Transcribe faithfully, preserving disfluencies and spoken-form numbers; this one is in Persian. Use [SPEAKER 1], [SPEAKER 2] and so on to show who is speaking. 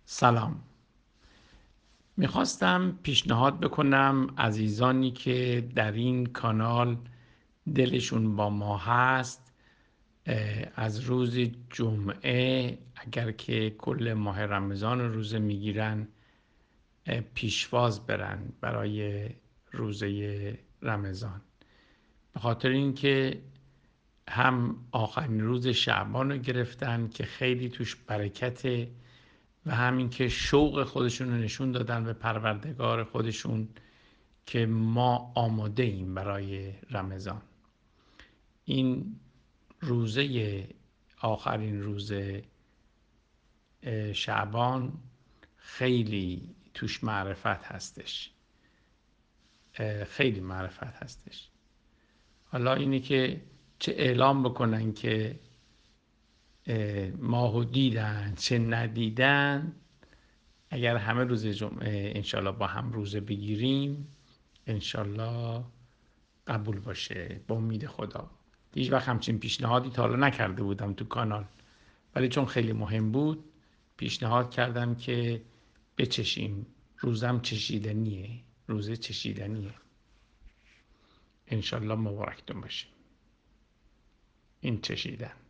[SPEAKER 1] سلام. میخواستم پیشنهاد بکنم عزیزانی که در این کانال دلشون با ما هست از روز جمعه اگر که کل ماه رمضان رو روزه میگیرن پیشواز برن برای روزه رمضان، به خاطر اینکه هم آخرین روز شعبان رو گرفتن که خیلی توش برکته و همین که شوق خودشون رو نشون دادن به پروردگار خودشون که ما آماده ایم برای رمضان. این روزه آخرین روزه شعبان خیلی توش معرفت هستش، خیلی معرفت هستش. حالا اینی که چه اعلام بکنن که ماهو دیدن چه ندیدن، اگر همه روز جمعه انشالله با هم روزه بگیریم انشالله قبول باشه با امید خدا. هیچ وقت همچین پیشنهادی تا حالا نکرده بودم تو کانال، ولی چون خیلی مهم بود پیشنهاد کردم که بچشیم. روزم چشیدنیه، روزه چشیدنیه. انشالله مبارکتون باشه این چشیدن.